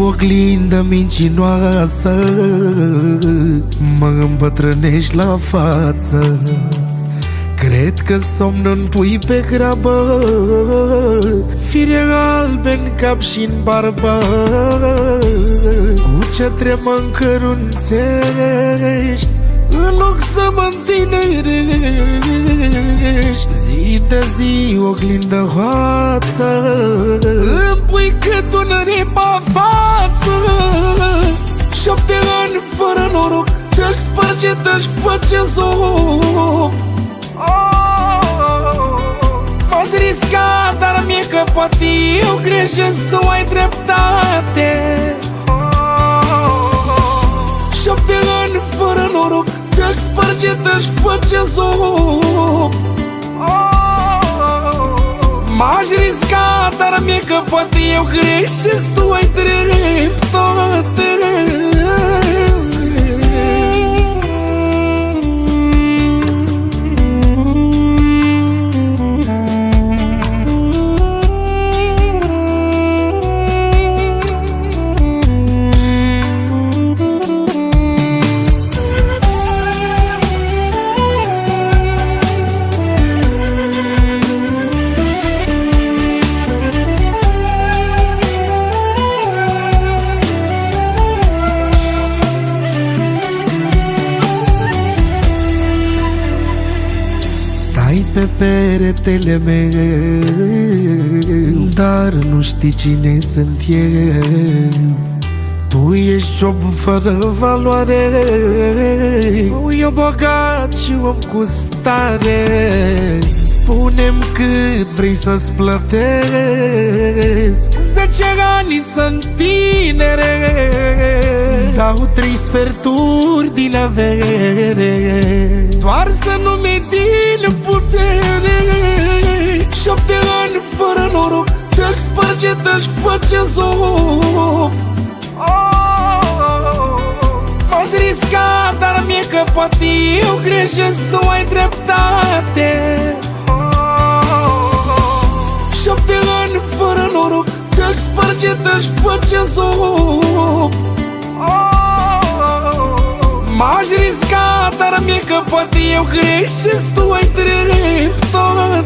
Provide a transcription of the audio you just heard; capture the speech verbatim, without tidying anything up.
oglindă mincinoasă, mă îmbătrânești la față. Cred că somnul pui pe grabă, fire albe în cap și-n barbă, cu ce mă încărunțești în loc să mă întinerești. Zi de zi oglindă hoață, îmi pui cât un ripa față. Șapte ani fără noroc, te-aș sparge, te-aș face zop. M-aș risca, dar mie că poate eu greșesc, tu ai dreptate. Șapte ani fără noroc, te-aș sparge, te-aș face zop. M-aș risca, dar mie că poate eu greșesc, tu ai dreptate. Stai pe peretele meu, dar nu știi cine sunt eu. Tu ești job fără valoare, eu bogat și om cu stare. Spune-mi cât vrei să-ți plătesc, zece ani sunt tinere, dau trei sferturi din avere, doar să nu mi din putere. Șapte ani fără noroc, te-aș sparge, te-aș face zop. M-aș risca, dar mie că poate eu greșesc, tu ai dreptate. Șapte ani fără noroc, te-aș sparge, te-aș face zop. M-aș risca, dar mie că poate eu greșesc, tu ai dreptate.